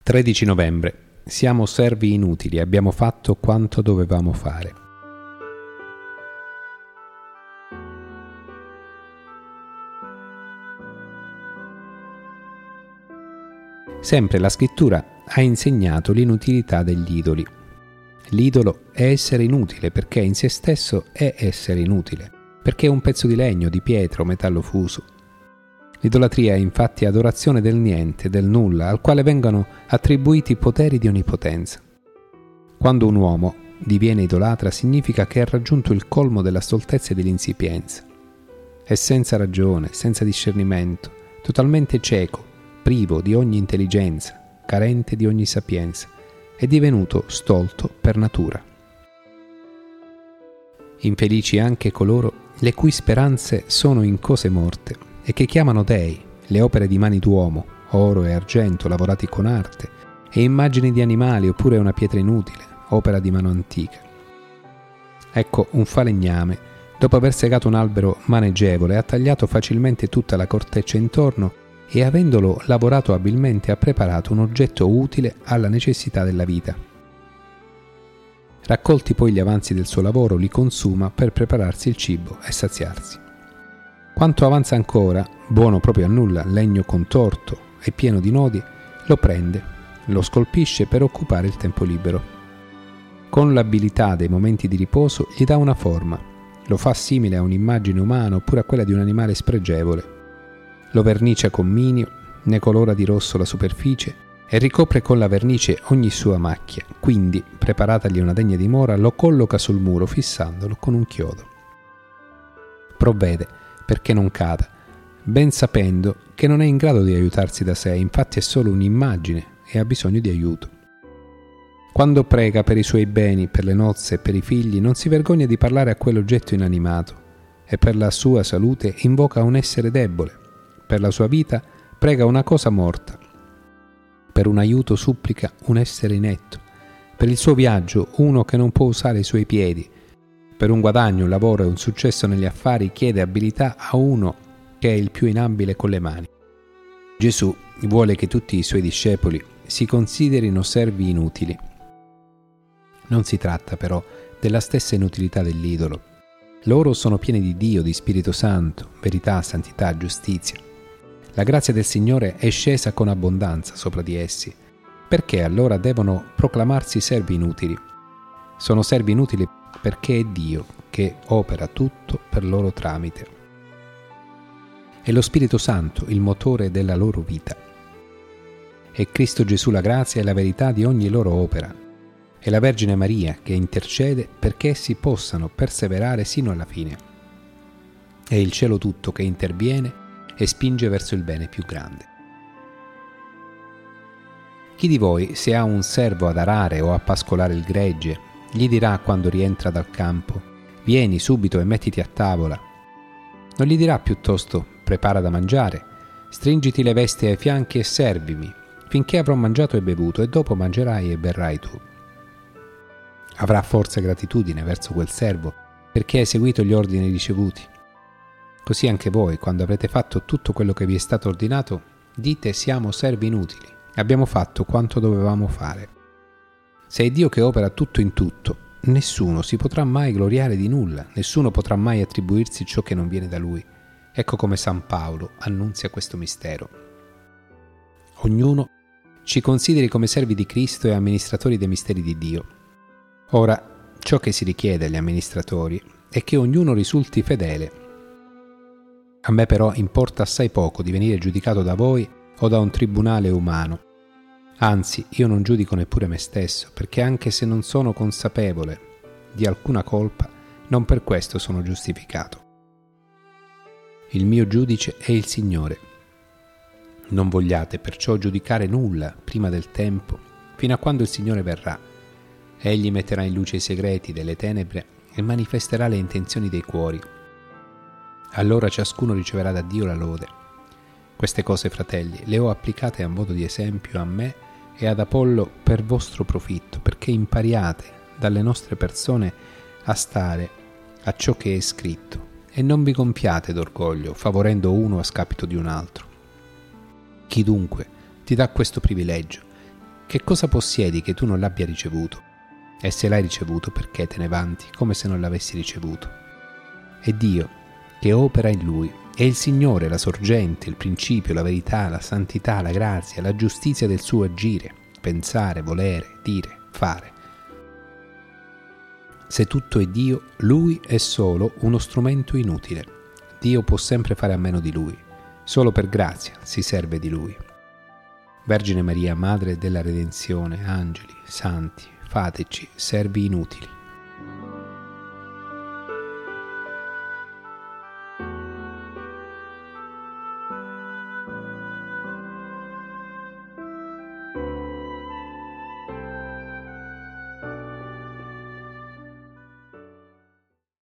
13 novembre. Siamo servi inutili, abbiamo fatto quanto dovevamo fare. Sempre la scrittura ha insegnato l'inutilità degli idoli. L'idolo è essere inutile perché in se stesso è essere inutile, perché è un pezzo di legno, di pietra o metallo fuso. L'idolatria è infatti adorazione del niente, del nulla, al quale vengono attribuiti poteri di onnipotenza. Quando un uomo diviene idolatra significa che ha raggiunto il colmo della stoltezza e dell'insipienza. È senza ragione, senza discernimento, totalmente cieco, privo di ogni intelligenza, carente di ogni sapienza, è divenuto stolto per natura. Infelici anche coloro le cui speranze sono in cose morte e che chiamano dei le opere di mani d'uomo, oro e argento lavorati con arte, e immagini di animali oppure una pietra inutile, opera di mano antica. Ecco un falegname, dopo aver segato un albero maneggevole, ha tagliato facilmente tutta la corteccia intorno e, avendolo lavorato abilmente, ha preparato un oggetto utile alla necessità della vita. Raccolti poi gli avanzi del suo lavoro, li consuma per prepararsi il cibo e saziarsi. Quanto avanza ancora, buono proprio a nulla, legno contorto e pieno di nodi, lo prende, lo scolpisce per occupare il tempo libero. Con l'abilità dei momenti di riposo gli dà una forma, lo fa simile a un'immagine umana oppure a quella di un animale spregevole. Lo vernicia con minio, ne colora di rosso la superficie e ricopre con la vernice ogni sua macchia, quindi, preparatagli una degna dimora, lo colloca sul muro fissandolo con un chiodo. Provvede perché non cada, ben sapendo che non è in grado di aiutarsi da sé, infatti è solo un'immagine e ha bisogno di aiuto. Quando prega per i suoi beni, per le nozze e per i figli, non si vergogna di parlare a quell'oggetto inanimato e per la sua salute invoca un essere debole, per la sua vita prega una cosa morta, per un aiuto supplica un essere inetto, per il suo viaggio uno che non può usare i suoi piedi, per un guadagno, un lavoro e un successo negli affari chiede abilità a uno che è il più inabile con le mani. Gesù vuole che tutti i suoi discepoli si considerino servi inutili. Non si tratta però della stessa inutilità dell'idolo. Loro sono pieni di Dio, di Spirito Santo, verità, santità, giustizia. La grazia del Signore è scesa con abbondanza sopra di essi. Perché allora devono proclamarsi servi inutili? Sono servi inutili perché è Dio che opera tutto per loro tramite. È lo Spirito Santo il motore della loro vita. È Cristo Gesù la grazia e la verità di ogni loro opera. È la Vergine Maria che intercede perché essi possano perseverare sino alla fine. È il cielo tutto che interviene e spinge verso il bene più grande. Chi di voi, se ha un servo ad arare o a pascolare il gregge, gli dirà quando rientra dal campo: vieni subito e mettiti a tavola? Non gli dirà piuttosto: prepara da mangiare, stringiti le vesti ai fianchi e servimi, finché avrò mangiato e bevuto, e dopo mangerai e berrai tu. Avrà forse gratitudine verso quel servo perché hai seguito gli ordini ricevuti. Così anche voi, quando avrete fatto tutto quello che vi è stato ordinato, dite: siamo servi inutili, abbiamo fatto quanto dovevamo fare. Se è Dio che opera tutto in tutto, nessuno si potrà mai gloriare di nulla, nessuno potrà mai attribuirsi ciò che non viene da Lui. Ecco come San Paolo annunzia questo mistero. Ognuno ci consideri come servi di Cristo e amministratori dei misteri di Dio. Ora, ciò che si richiede agli amministratori è che ognuno risulti fedele. A me però importa assai poco di venire giudicato da voi o da un tribunale umano. Anzi, io non giudico neppure me stesso, perché anche se non sono consapevole di alcuna colpa, non per questo sono giustificato. Il mio giudice è il Signore. Non vogliate perciò giudicare nulla prima del tempo, fino a quando il Signore verrà. Egli metterà in luce i segreti delle tenebre e manifesterà le intenzioni dei cuori. Allora ciascuno riceverà da Dio la lode. Queste cose, fratelli, le ho applicate a modo di esempio a me e ad Apollo per vostro profitto, perché impariate dalle nostre persone a stare a ciò che è scritto e non vi compiate d'orgoglio, favorendo uno a scapito di un altro. Chi dunque ti dà questo privilegio? Che cosa possiedi che tu non l'abbia ricevuto? E se l'hai ricevuto, perché te ne vanti come se non l'avessi ricevuto? È Dio che opera in lui, è il Signore, la sorgente, il principio, la verità, la santità, la grazia, la giustizia del suo agire, pensare, volere, dire, fare. Se tutto è Dio, Lui è solo uno strumento inutile. Dio può sempre fare a meno di Lui. Solo per grazia si serve di Lui. Vergine Maria, Madre della Redenzione, angeli, santi, fateci servi inutili.